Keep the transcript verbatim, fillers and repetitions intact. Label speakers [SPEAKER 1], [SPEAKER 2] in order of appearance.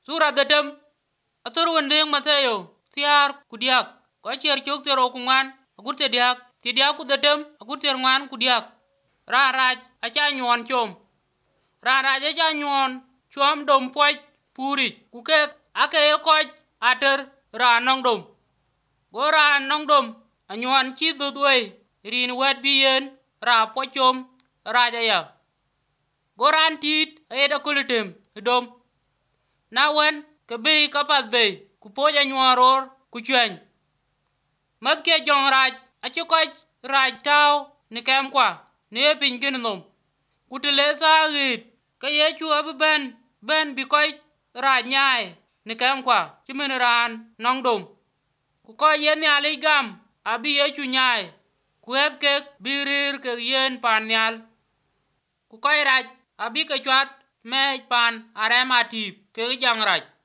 [SPEAKER 1] Sura dedem atur wendeng Matthew tiar kudiak ko cher chok tero kuman agur te diak ti diak ku dedem agur ter ngwan kudiak ra raj acha nyon chom ra raj acha nyon chom dom poj puri ku ke ake ko ater ra nong dom go ra nong dom anyon chi dudwe rin wet bien ra pochom raja ya goran tit ayeda kulitem dom na wen ke be kapas be ku poja nyoror ku chwen mat ke jong raj achi ko raj taw ni kem kwa ne pin kin nom ku tele sa git ke ye chu ab ben ben bi ko raj nyai ni kem kwa chimin ran nong dom ku ko ye ni ali gam abi ye chu nyai ku het ke birir ke yen pan nyal ku ko raj abi ke chat me pan arema tip ke jang raj